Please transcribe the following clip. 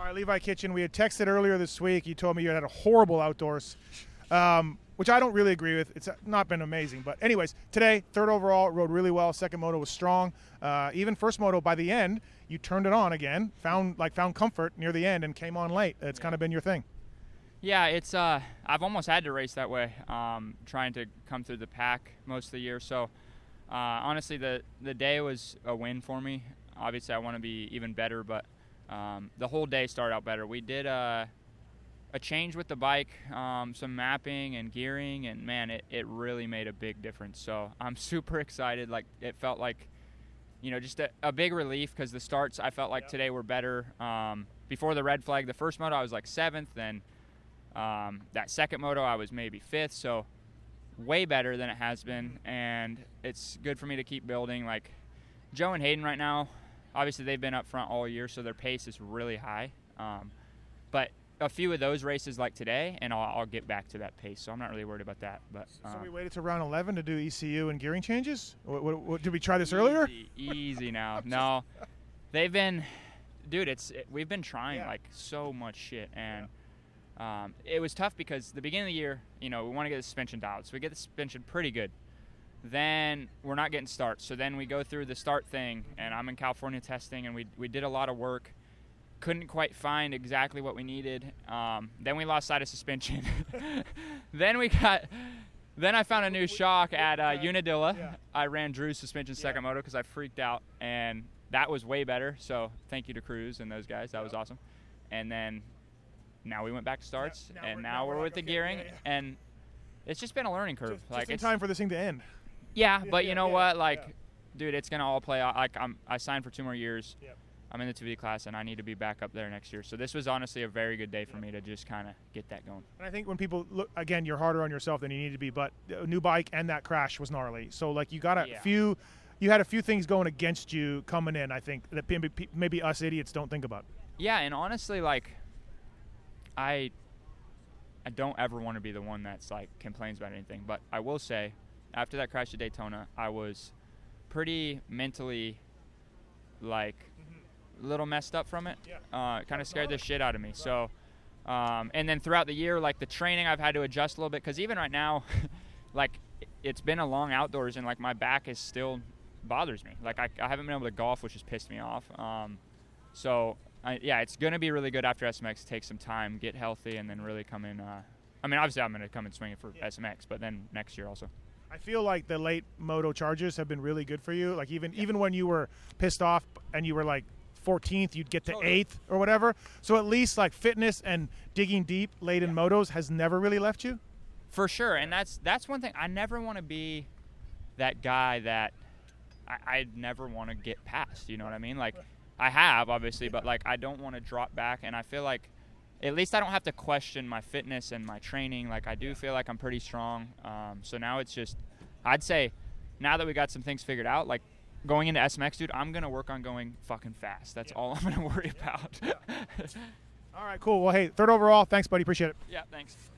right, Levi Kitchen, we had texted earlier this week. You told me you had a horrible outdoors, which I don't really agree with. It's not been amazing. But anyways, today, third overall, rode really well. Second moto was strong. Even first moto, by the end, you turned it on again, found comfort near the end, and came on late. It's kind of been your thing. Yeah, it's I've almost had to race that way, trying to come through the pack most of the year. So honestly, the day was a win for me. Obviously, I want to be even better, but the whole day started out better. We did a change with the bike, some mapping and gearing, and man, it really made a big difference. So I'm super excited. Like, it felt like, just a big relief, because the starts I felt like today were better. Before the red flag, the first moto I was like 7th, then that second moto I was maybe 5th, so way better than it has been, and it's good for me to keep building. Like, Joe and Hayden right now, obviously they've been up front all year, so their pace is really high, but a few of those races like today, and I'll get back to that pace, so I'm not really worried about that. But so we waited to round 11 to do ECU and gearing changes? What, did we try this earlier? Easy now. No, they've been, dude, we've been trying like so much shit, and it was tough because the beginning of the year, we want to get the suspension dialed, so we get the suspension pretty good. Then we're not getting starts, so then we go through the start thing, and I'm in California testing, and we did a lot of work. Couldn't quite find exactly what we needed. Then we lost sight of suspension. Then I found a new shock at Unadilla. Yeah. I ran Drew's suspension second moto because I freaked out, and that was way better. So thank you to Cruz and those guys. That was awesome. And then now we went back to starts, and now we're with the gearing, and it's just been a learning curve. Just in time for this thing to end. Yeah, but you know what? Dude, it's gonna all play out. I signed for 2 more years. Yep. I'm in the 2V class, and I need to be back up there next year. So this was honestly a very good day for me to just kind of get that going. And I think when people look, again, you're harder on yourself than you need to be, but a new bike and that crash was gnarly. So, you got you had a few things going against you coming in, I think, that maybe us idiots don't think about. Yeah, and honestly, I don't ever want to be the one that's, complains about anything. But I will say, after that crash at Daytona, I was pretty mentally, a little messed up from it. Kind of scared the shit out of me. So, and then throughout the year, the training, I've had to adjust a little bit, because even right now, it's been a long outdoors, and my back is still bothers me. I haven't been able to golf, which has pissed me off. So it's going to be really good after SMX. Take some time, get healthy, and then really come in. Obviously I'm going to come in swinging for SMX, but then next year also. I feel like the late moto charges have been really good for you. Even when you were pissed off and you were 14th, you'd get to 8th or whatever. So at least fitness and digging deep late in motos has never really left you. For sure, and that's one thing. I never want to be that guy that I never want to get past. You know what I mean? I have, obviously, but I don't want to drop back, and I feel like at least I don't have to question my fitness and my training. I do feel like I'm pretty strong. So now it's just, I'd say, now that we got some things figured out, going into SMX, dude, I'm going to work on going fucking fast. That's all I'm going to worry about. All right, cool. Well, hey, third overall. Thanks, buddy. Appreciate it. Yeah, thanks.